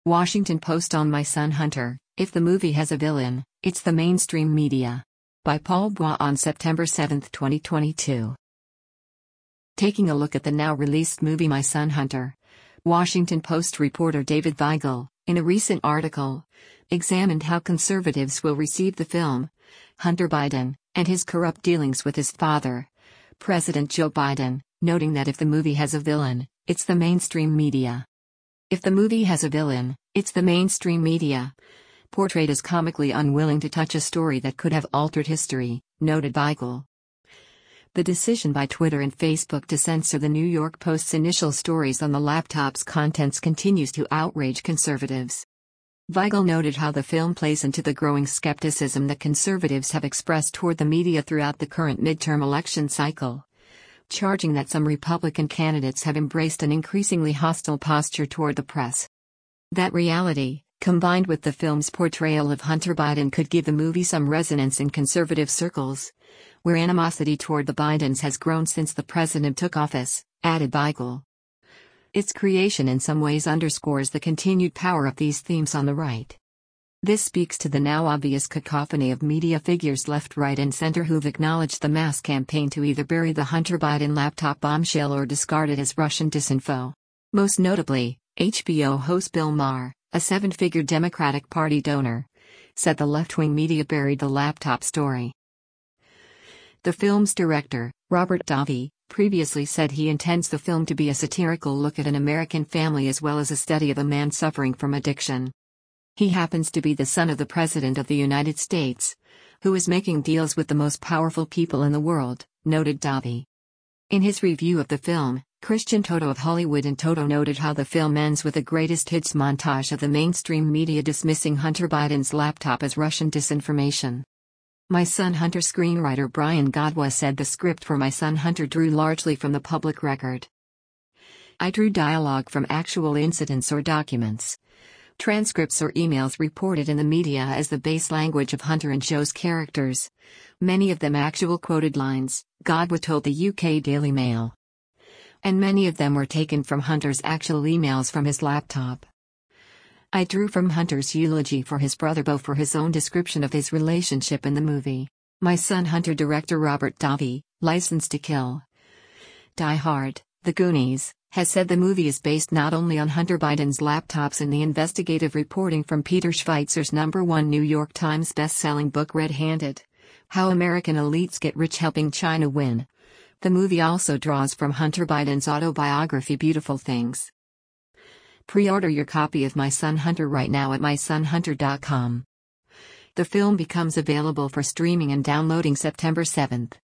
Washington Post on My Son Hunter, if the movie has a villain, it's the mainstream media. By Paul Bois on September 7, 2022. Taking a look at the now-released movie My Son Hunter, Washington Post reporter David Weigel, in a recent article, examined how conservatives will receive the film, Hunter Biden, and his corrupt dealings with his father, President Joe Biden, noting that if the movie has a villain, it's the mainstream media. If the movie has a villain, it's the mainstream media. Portrayed as comically unwilling to touch a story that could have altered history, noted Weigel. The decision by Twitter and Facebook to censor the New York Post's initial stories on the laptop's contents continues to outrage conservatives. Weigel noted how the film plays into the growing skepticism that conservatives have expressed toward the media throughout the current midterm election cycle, charging that some Republican candidates have embraced an increasingly hostile posture toward the press. That reality, combined with the film's portrayal of Hunter Biden, could give the movie some resonance in conservative circles, where animosity toward the Bidens has grown since the president took office, added Weigel. Its creation in some ways underscores the continued power of these themes on the right. This speaks to the now obvious cacophony of media figures left, right, and center who've acknowledged the mass campaign to either bury the Hunter Biden laptop bombshell or discard it as Russian disinfo. Most notably, HBO host Bill Maher, a seven-figure Democratic Party donor, said the left-wing media buried the laptop story. The film's director, Robert Davi, previously said he intends the film to be a satirical look at an American family as well as a study of a man suffering from addiction. He happens to be the son of the President of the United States, who is making deals with the most powerful people in the world, noted Davi. In his review of the film, Christian Toto of Hollywood and Toto noted how the film ends with a greatest hits montage of the mainstream media dismissing Hunter Biden's laptop as Russian disinformation. My Son Hunter screenwriter Brian Godwa said the script for My Son Hunter drew largely from the public record. I drew dialogue from actual incidents or documents, transcripts or emails reported in the media as the base language of Hunter and Joe's characters, many of them actual quoted lines, Godwa told the UK Daily Mail. And many of them were taken from Hunter's actual emails from his laptop. I drew from Hunter's eulogy for his brother Beau for his own description of his relationship in the movie. My Son Hunter director Robert Davi, License to Kill, Die Hard, The Goonies, has said the movie is based not only on Hunter Biden's laptops and the investigative reporting from Peter Schweizer's #1 New York Times best-selling book Red-Handed: How American Elites Get Rich Helping China Win. The movie also draws from Hunter Biden's autobiography Beautiful Things. Pre-order your copy of My Son Hunter right now at mysonhunter.com. The film becomes available for streaming and downloading September 7th.